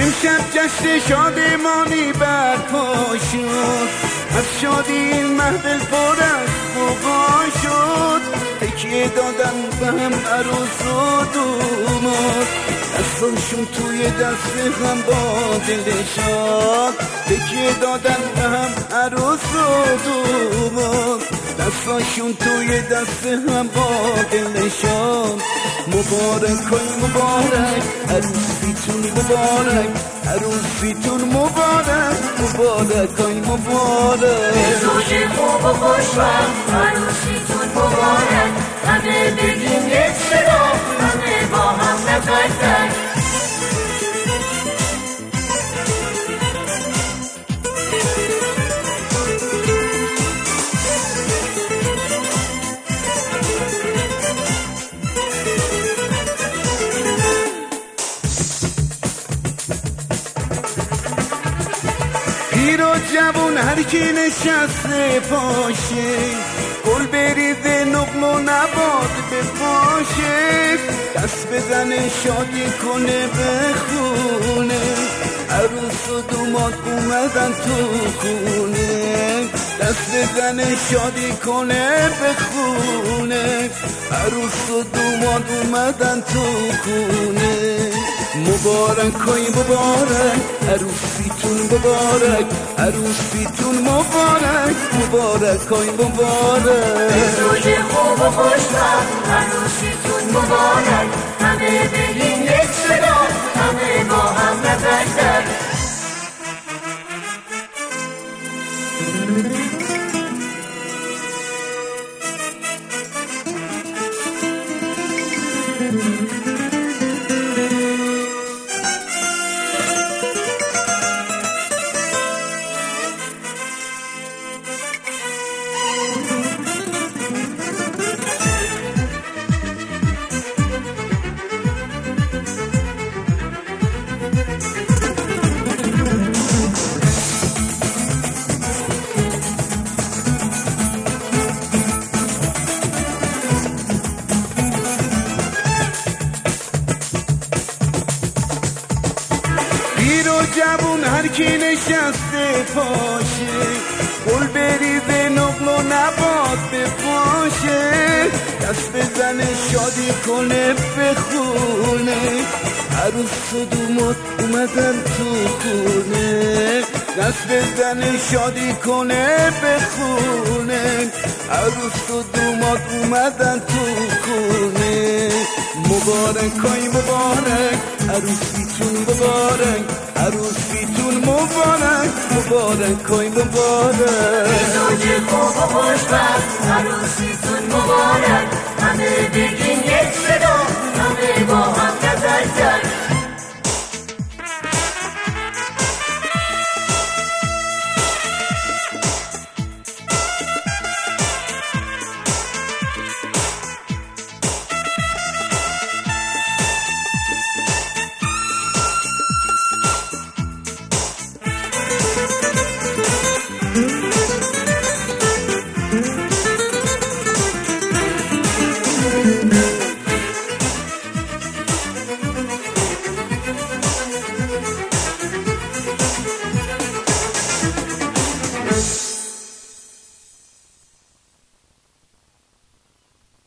امشب جشن شادمانی برپا شد، از شادی این محفل پر از غوغا شد. تکیه دادن به هم عروس و دوماد، دستاشون توی دست هم با دل شاد. تکیه دادن به هم عروس و دوماد، دستاشون توی دست هم با دل شاد. مبارک های مبارک عروسیتون مبارک، عروسیتون مبارک، مبارک های مبارک. زوج خوب و خوشبخت عروسیتون مبارک، همه بگیم یک صدا، همه با هم نفرتک. پیر و جوون هر کی نشسته پاشه، گل بریزه نقل و نبات بپاشه. دست بزنه شادی کنه بخونه، عروس و دوماد اومدن تو خونه. دست بزنه شادی کنه بخونه، عروس و دوماد اومدن تو خونه. مبارک های مبارک عروسیتون مبارک، عروسیتون مبارک، مبارک های مبارک. زوج خوب و خوشبخت عروسیتون مبارک، همه بگیم یک صدا، همه با هم نفرتک. پیر و جوون هر کی نشسته پاشه، گل بریزه نقل و نبات بپاشه. دست بزنه شادی کنه بخونه، عروس و دوماد اومدن تو خونه. دست بزنه شادی کنه بخونه، عروس و دوماد اومدن تو خونه. مبارک های مبارک عروسیتون مبارک، عروسیتون مبارک، مبارک های مبارک. زوج خوب و خوشبخت عروسیتون مبارک، همه بگیم یک صدا، همه با هم نظر